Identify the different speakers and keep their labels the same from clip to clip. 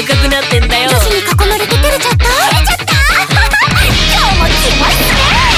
Speaker 1: 赤くなってんだよ。
Speaker 2: 女子に囲まれて照れちゃった。今日も来ますね。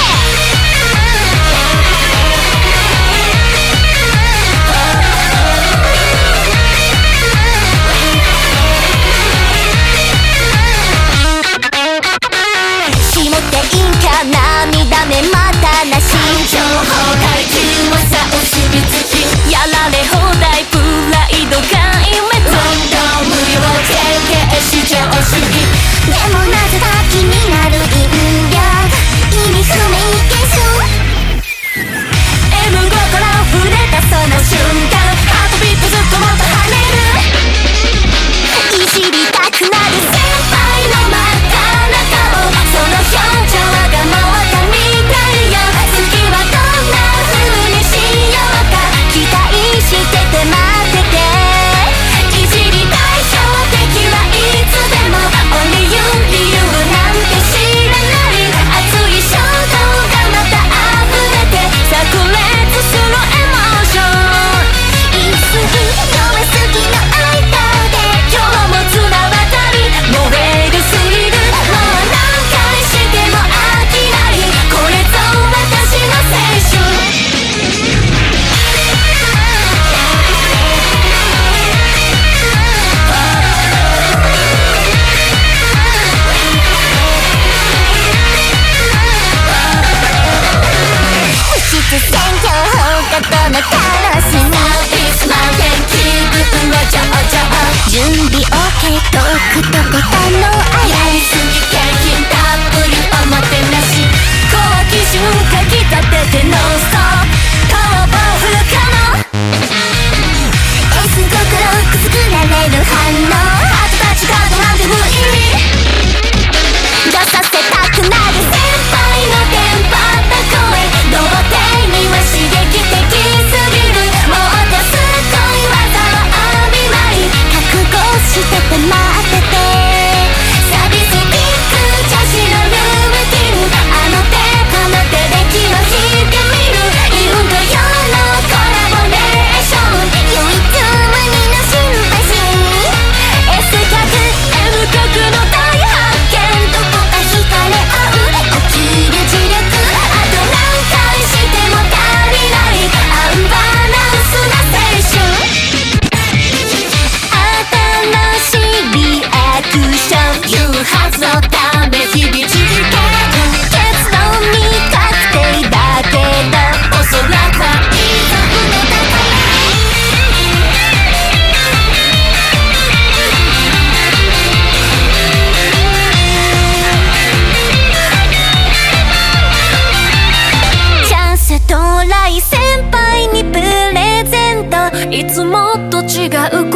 Speaker 2: 下って陰キャ涙目またなし。情報階級はさお墨付き。やられ放題プライド壊滅。どんどん無料経験至上主義。でもなぜか気になる引力。意味不明現象。M 心触れたその瞬間。ハートビートずっともっと跳ねる。いじりたくなる先輩の真っ赤な顔。その表情がもうたみたいよ。次はどんな風にしようか。期待してて待ってて。いじり対照的はいつでも。理由なんて知らない。熱い衝動がまた溢れて炸裂するエモーション。言い過ぎ弱すぎの愛だで今日も綱渡り燃えるスリル。もう何回しても飽きない。これぞ私の青春。質選挙放課との楽しみ。サービスマウンテン気分は上々。準備 OK トークと答のあやりすぎ景品たっぷりおもてなし。小基準かきたててノンストップ逃亡不可能。S 心くすぐられる反応。ハートタッチカードなんて無意味。出させたくなる先輩のテンパった声。童貞には刺激的すぎる。もっとすごい技をお見舞い。覚悟してて待ってて。サディスティック女子のルーティン。あの手この手で気を引いてみる。インド洋のコラボレーション。唯一無二の新橋 S 脚 M 脚の大発見。どこか惹かれ合う起きる磁力。あと何回しても足りないアンバランスな青春。新しいリアクション。誘発のため日々続ける。結論に確定だけどおそらくは遺族の宝。チャンス到来先輩にプレゼント。いつもと違う